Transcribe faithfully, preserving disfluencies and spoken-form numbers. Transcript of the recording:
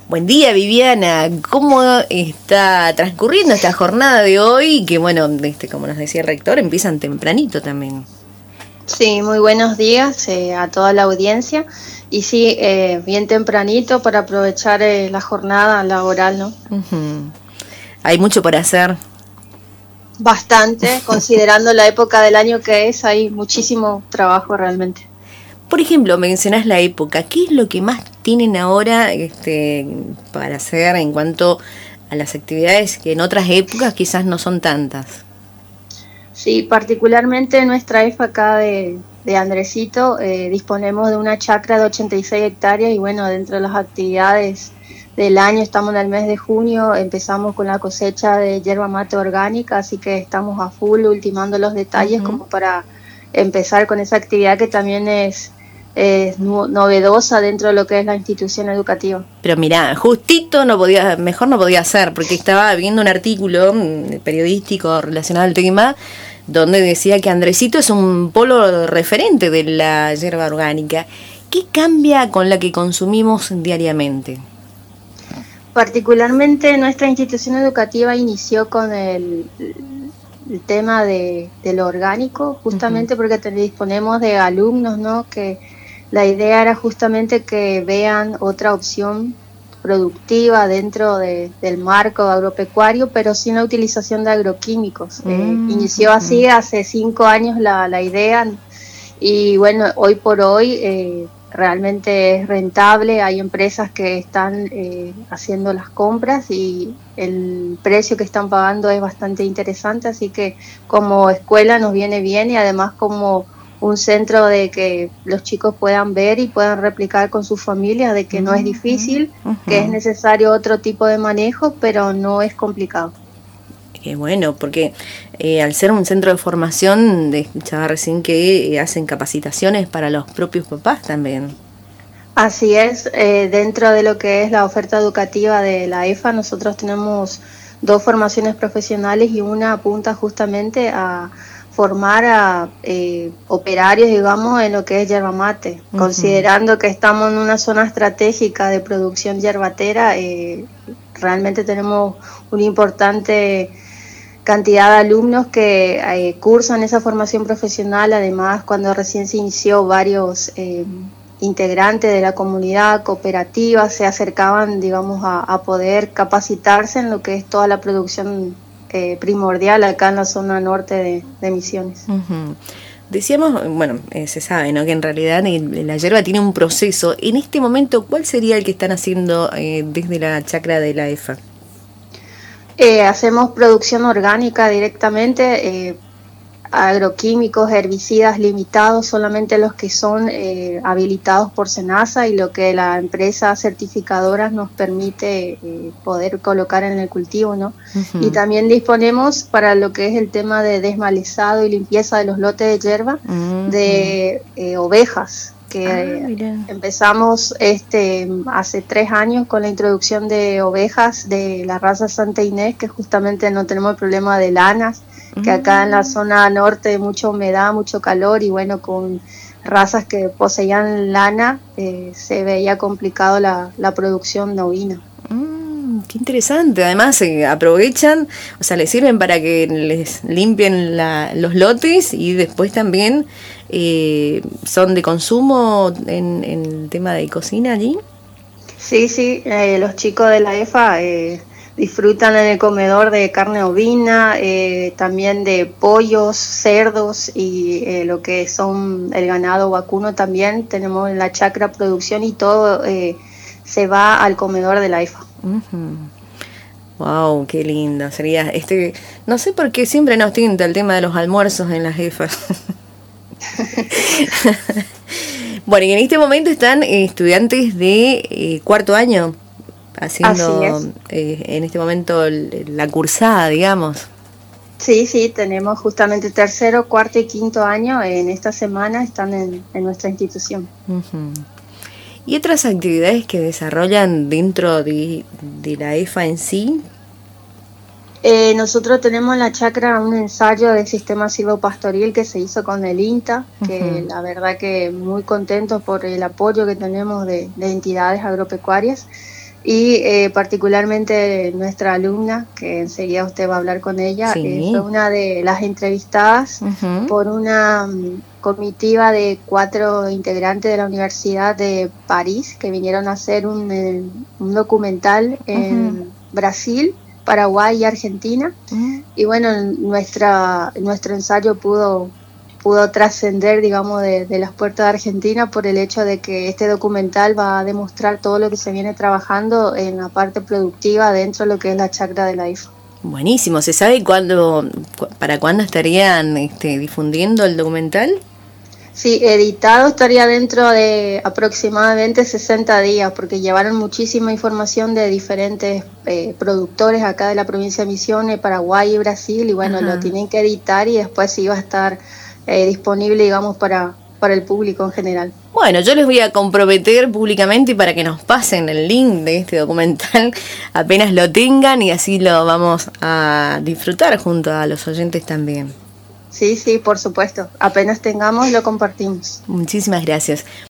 Buen día, Viviana. ¿Cómo está transcurriendo esta jornada de hoy? Que bueno, este, como nos decía el rector, empiezan tempranito también. Sí, muy buenos días eh, a toda la audiencia. Y sí, eh, bien tempranito para aprovechar eh, la jornada laboral, ¿no? Uh-huh. Hay mucho por hacer. Bastante, considerando la época del año que es, hay muchísimo trabajo realmente. Por ejemplo, mencionás la época. ¿Qué es lo que más tienen ahora este, para hacer en cuanto a las actividades que en otras épocas quizás no son tantas? Sí, particularmente en nuestra E F A acá de, de Andresito, eh, disponemos de una chacra de ochenta y seis hectáreas y bueno, dentro de las actividades del año, estamos en el mes de junio, empezamos con la cosecha de yerba mate orgánica, así que estamos a full ultimando los detalles uh-huh. como para empezar con esa actividad que también es... es novedosa dentro de lo que es la institución educativa. Pero mirá, justito no podía, mejor no podía ser, porque estaba viendo un artículo periodístico relacionado al tema, donde decía que Andresito es un polo referente de la yerba orgánica. ¿Qué cambia con la que consumimos diariamente? Particularmente nuestra institución educativa inició con el... el tema de, de lo orgánico, justamente uh-huh. porque te, disponemos de alumnos, ¿no? Que la idea era justamente que vean otra opción productiva dentro de, del marco agropecuario, pero sin la utilización de agroquímicos. Uh-huh. Eh, inició así hace cinco años la, la idea y bueno, hoy por hoy eh, realmente es rentable, hay empresas que están eh, haciendo las compras y el precio que están pagando es bastante interesante, así que como escuela nos viene bien y además como un centro de que los chicos puedan ver y puedan replicar con sus familias de que uh-huh. no es difícil, uh-huh. que es necesario otro tipo de manejo, pero no es complicado. Qué bueno, porque eh, al ser un centro de formación, escuchaba recién que eh, hacen capacitaciones para los propios papás también. Así es, eh, dentro de lo que es la oferta educativa de la E F A, nosotros tenemos dos formaciones profesionales y una apunta justamente a formar a eh, operarios, digamos, en lo que es yerba mate, uh-huh. considerando que estamos en una zona estratégica de producción yerbatera, eh, realmente tenemos una importante cantidad de alumnos que eh, cursan esa formación profesional. Además, cuando recién se inició, varios eh, integrantes de la comunidad cooperativa se acercaban, digamos, a, a poder capacitarse en lo que es toda la producción eh, primordial acá en la zona norte de, de Misiones. Uh-huh. Decíamos, bueno, eh, se sabe, ¿no?, que en realidad la yerba tiene un proceso. En este momento, ¿cuál sería el que están haciendo eh, desde la chacra de la E F A? Eh, hacemos producción orgánica directamente, eh, agroquímicos, herbicidas limitados, solamente los que son eh, habilitados por SENASA y lo que la empresa certificadora nos permite eh, poder colocar en el cultivo, ¿no? Uh-huh. Y también disponemos para lo que es el tema de desmalezado y limpieza de los lotes de yerba uh-huh. de eh, ovejas, que ah, empezamos este hace tres años con la introducción de ovejas de la raza Santa Inés, que justamente no tenemos el problema de lanas, que acá en la zona norte hay mucha humedad, mucho calor y bueno, con razas que poseían lana eh, se veía complicado la, la producción de ovina. Mm, qué interesante, además eh, aprovechan, o sea, les sirven para que les limpien la, los lotes y después también eh, son de consumo en, en el tema de cocina allí. Sí, sí, eh, los chicos de la E F A eh, disfrutan en el comedor de carne ovina, eh, también de pollos, cerdos y eh, lo que son el ganado vacuno también. Tenemos en la chacra producción y todo eh, se va al comedor de la E F A. Uh-huh. Wow, qué lindo. Sería este, no sé por qué siempre nos tinta el tema de los almuerzos en las E F A. Bueno, y en este momento están eh, estudiantes de eh, cuarto año haciendo eh, en este momento el, la cursada, digamos. Sí, sí, tenemos justamente tercero, cuarto y quinto año en esta semana están en, en nuestra institución. Uh-huh. ¿Y otras actividades que desarrollan dentro de, de la E F A en sí? Eh, nosotros tenemos en la chacra un ensayo del sistema silvopastoril que se hizo con el INTA, que uh-huh. la verdad que muy contentos por el apoyo que tenemos de, de entidades agropecuarias. y eh, particularmente nuestra alumna, que enseguida usted va a hablar con ella, Sí. eh, fue una de las entrevistadas uh-huh. por una um, comitiva de cuatro integrantes de la Universidad de París que vinieron a hacer un, eh, un documental en uh-huh. Brasil, Paraguay y Argentina. Uh-huh. Y bueno, nuestra, nuestro ensayo pudo... pudo trascender, digamos, de, de las puertas de Argentina por el hecho de que este documental va a demostrar todo lo que se viene trabajando en la parte productiva dentro de lo que es la chacra de la I F A. Buenísimo. ¿Se sabe cuándo, para cuándo estarían este, difundiendo el documental? Sí, editado estaría dentro de aproximadamente sesenta días, porque llevaron muchísima información de diferentes eh, productores acá de la provincia de Misiones, Paraguay y Brasil, y bueno, ajá, lo tienen que editar y después sí va a estar eh, disponible, digamos, para, para el público en general. Bueno, yo les voy a comprometer públicamente para que nos pasen el link de este documental apenas lo tengan y así lo vamos a disfrutar junto a los oyentes también. Sí, sí, por supuesto. Apenas tengamos, lo compartimos. Muchísimas gracias.